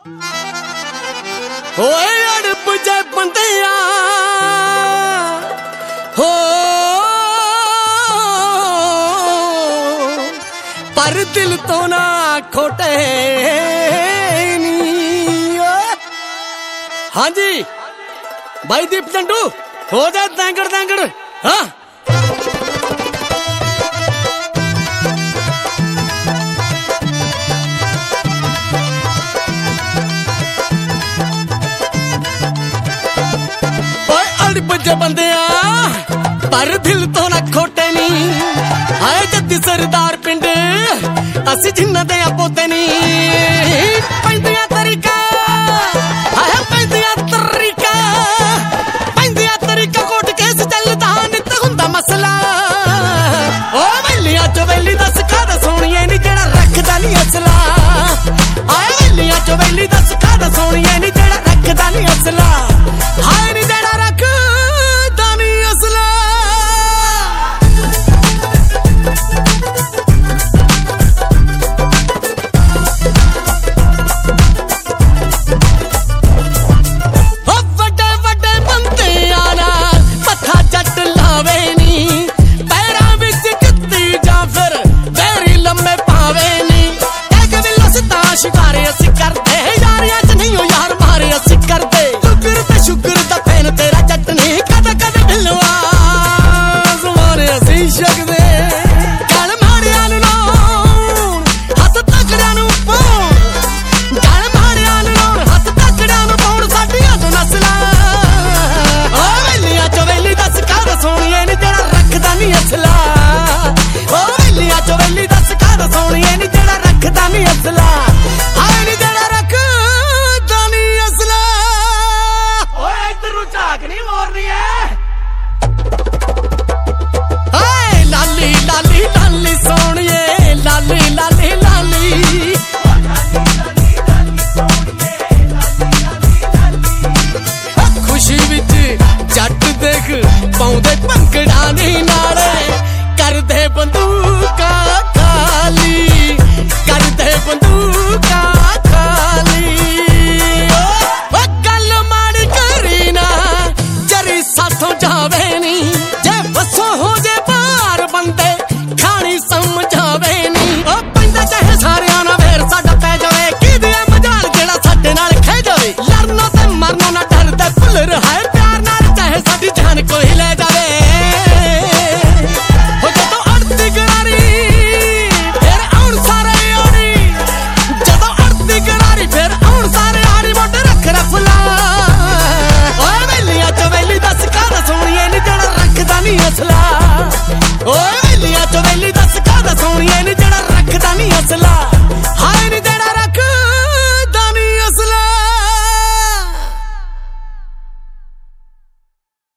ਓਏ ਅੜਪ ਜੇ ਬੰਦਿਆ ਹੋ ਪਰ ਦਿਲ ਤੋਂ ਨਾ ਖੋਟੇ ਨੀ। ਹਾਂਜੀ ਬਾਈ ਦੀਪ ਚੰਡੂ ਹੋ ਜਾ ਦੈਂਗੜ ਦੈਂਗੜ। ਹਾਂ ਜੇ ਬੰਦਿਆ ਪਰ ਦਿਲ ਤੋਂ ਨਾ ਖੋਟੇ ਨੀ। ਹਾਏ ਜੱਦੀ ਸਰਦਾਰ ਪਿੰਡ ਅਸੀਂ ਜਿੰਨਾਂ ਦੇ ਪੋਤੇ ਨੀ। ਪੈਂਦੀਆਂ ਤਰੀਕਾ ਹਾਏ ਪੈਂਦੀਆਂ ਤਰੀਕਾ ਕੋਟ ਕੇਸ ਚੱਲਦਾ ਨਿੱਤ ਹੁੰਦਾ ਮਸਲਾ। ਓ ਵੇਲੀਆਂ ਚੋਂ ਵੇਲੀ ਦੱਸ ਕਾਹਦਾ ਸੋਹਣੀਏ ਨੀ ਜਿਹੜਾ ਰੱਖਦਾ ਨੀ ਅਸਲਾ। ਆਏ ਵੇਲੀਆਂ ਚੋਂ ਵੇਲੀ